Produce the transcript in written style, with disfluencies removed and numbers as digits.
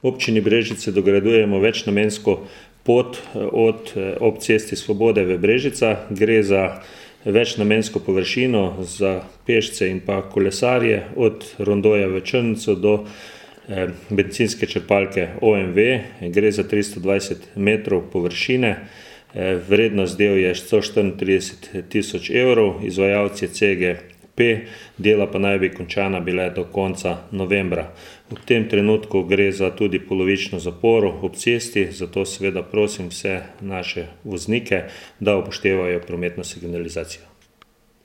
občini Brežice dogradujemo večnamensko pot ob cesti Svobode v Brežicah. Gre za večnamensko površino za pešce in pa kolesarje od rondoja v Črncu do bencinske črpalke OMV. Gre za 320 metrov površine. Vrednost del je 134 tisoč evrov, izvajalci CGP, dela pa naj bi končana bile do konca novembra. V tem trenutku gre za tudi polovično zaporo ob cesti, zato seveda prosim vse naše voznike, da upoštevajo prometno signalizacijo.